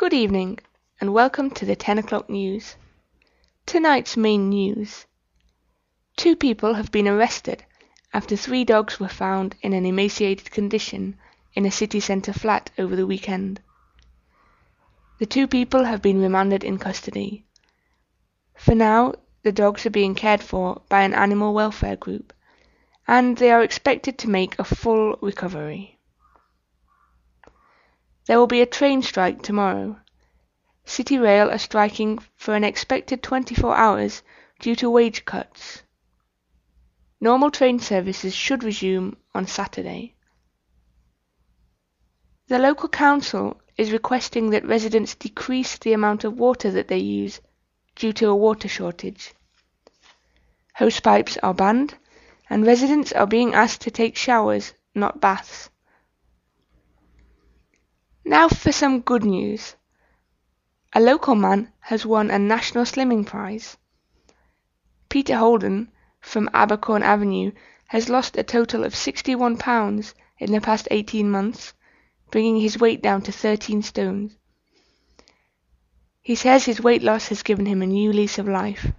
Good evening, and welcome to the 10 o'clock news. Tonight's main news. 2 people have been arrested after 3 dogs were found in an emaciated condition in a city centre flat over the weekend. The 2 people have been remanded in custody. For now, the dogs are being cared for by an animal welfare group, and they are expected to make a full recovery. There will be a train strike tomorrow. City Rail are striking for an expected 24 hours due to wage cuts. Normal train services should resume on Saturday. The local council is requesting that residents decrease the amount of water that they use due to a water shortage. Hosepipes are banned, and residents are being asked to take showers, not baths. Now for some good news. A local man has won a National Slimming Prize. Peter Holden from Abercorn Avenue has lost a total of 61 pounds in the past 18 months, bringing his weight down to 13 stones. He says his weight loss has given him a new lease of life.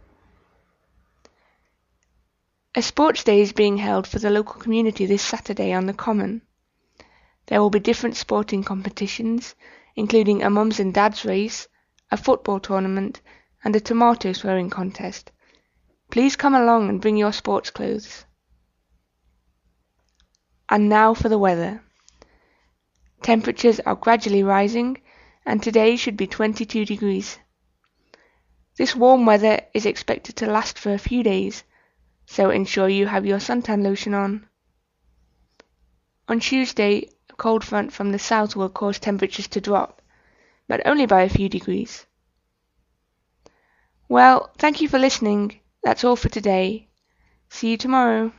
A sports day is being held for the local community this Saturday on the Common. There will be different sporting competitions, including a mums and dads race, a football tournament, and a tomato throwing contest. Please come along and bring your sports clothes. And now for the weather. Temperatures are gradually rising, and today should be 22 degrees. This warm weather is expected to last for a few days, so ensure you have your suntan lotion on. On Tuesday, a cold front from the south will cause temperatures to drop, but only by a few degrees. Well, thank you for listening. That's all for today. See you tomorrow.